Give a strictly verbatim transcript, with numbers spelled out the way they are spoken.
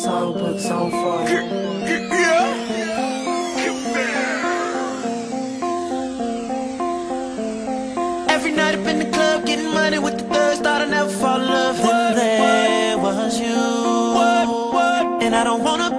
songbooks on fire. Every night up in the club, getting money with the thugs, thought I'd never fall in love. Then there was you, and I don't wanna